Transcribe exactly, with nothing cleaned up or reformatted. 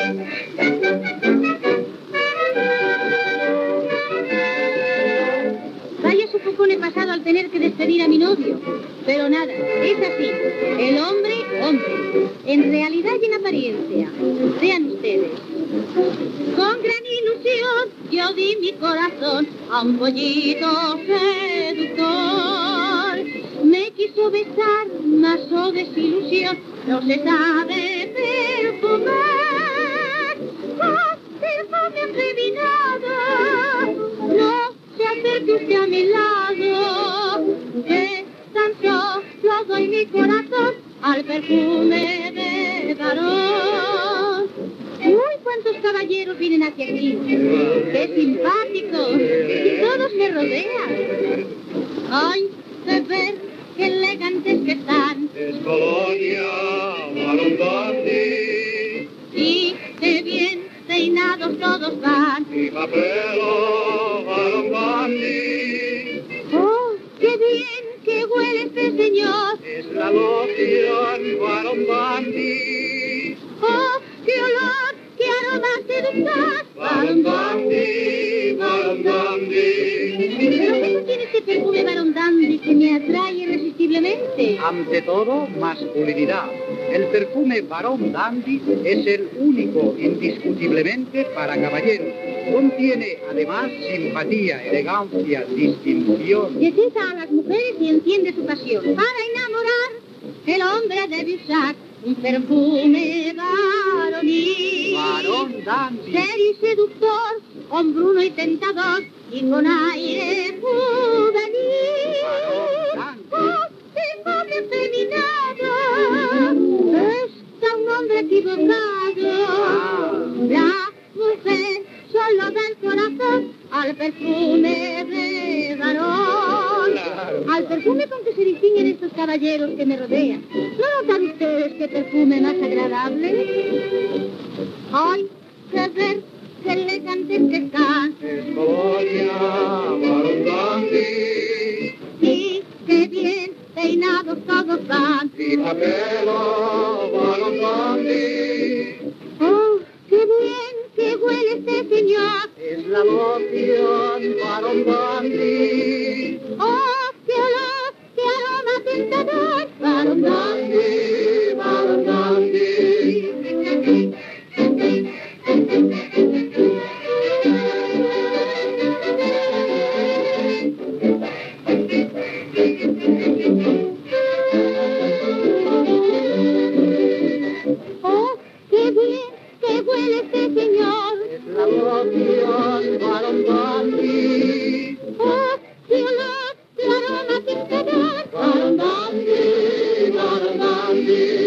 Vaya sofocón he pasado al tener que despedir a mi novio. Pero nada, es así. El hombre, hombre. En realidad y en apariencia. Vean ustedes. Con gran ilusión yo di mi corazón a un pollito seductor. Me quiso besar, mas oh desilusión, no se sabe perfumar. ¡Oh, perfume afeminado! No se acerque usted a mi lado, que tan solo doy mi corazón al perfume de varón. ¡Uy, cuántos caballeros vienen hacia aquí! ¡Qué simpáticos! Y todos me rodean. ¡Ay, de ver qué elegantes que están! Es Colonia, varón dandy. Y qué bien peinados todos van. Y papelo, varón dandy. ¡Oh, qué bien que huele este señor! Es la loción, varón dandy. ¡Oh, qué olor, qué aroma seductor! Varón dandy, varón dandy. ¿Pero qué contiene este perfume varón dandy que me atrae irresistiblemente? Ante todo, masculinidad. El perfume Varón Dandy es el único, indiscutiblemente, para caballeros. Contiene, además, simpatía, elegancia, distinción. Y excita a las mujeres y enciende su pasión. Para enamorar, el hombre debe usar un perfume varonil. Varón Dandy. Serio y seductor, hombruno y tentador, y con aire juvenil. Varón Dandy. ¡Oh, perfume afeminado! Está un hombre equivocado. La mujer solo da el corazón al perfume de varón. Claro. Al perfume con que se distinguen estos caballeros que me rodean. ¿No notan ustedes qué perfume más agradable? ¡Ay, qué ver, qué elegantes que están! Es Colonia, varón dandy. Y qué bien peinados todos van. Y papelo, varón dandy. ¡Oh, qué bien que huele este señor! Es la loción Varón Dandy. ¡Oh, qué olor, qué aroma tentador! Varón dandy, varón dandy. ¡Oh, qué bien que huele este señor! Es la loción Varón Dandy. ¡Oh, qué olor, qué aroma tentador! Varón dandy, varón dandy.